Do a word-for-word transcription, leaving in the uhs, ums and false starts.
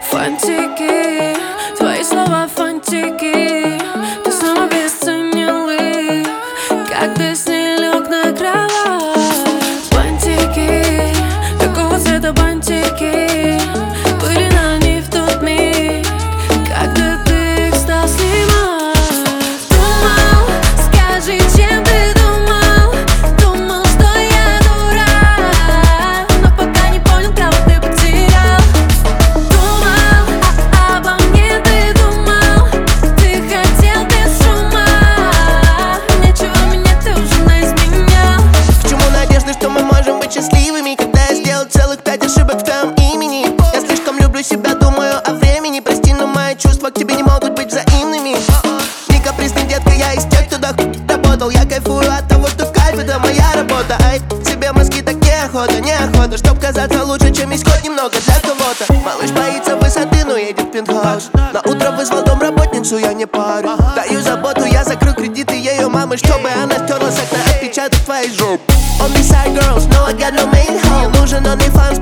Фантики, твои слова фантики. Ты снова обесценил их, как ты с ней лег на кровать. Бантики, какого цвета бантики были на ней в тот миг, когда ты их стал снимать. Думал, скажи, чем ты думал? Думал, что я дурак, но пока не понял, кого ты потерял. Думал, а обо мне ты думал? Ты хотел без шума, нечего меня ты уже наизменял. К чему надежды, что мы можем быть счастливыми, когда я сделал целых пять ошибок в твоем имени? Я слишком люблю себя, думаю о времени. Прости, но мои чувства к тебе не могут быть взаимными. Не капризный, детка, я из тех, кто так работал. Я кайфую от того, что кайф — это моя работа. Ай, тебе мозги так неохота, неохота, чтоб казаться лучше, чем есть хоть немного для кого-то. Малыш боится высоты, но едет в пентхаус. На утро вызвал домработницу, я не парю. Даю заботу, я закрыл кредиты ее мамы, чтобы она стерла с окна отпечаток твоей жопы. On these side girls, no I got no main home. Нужен OnlyFans,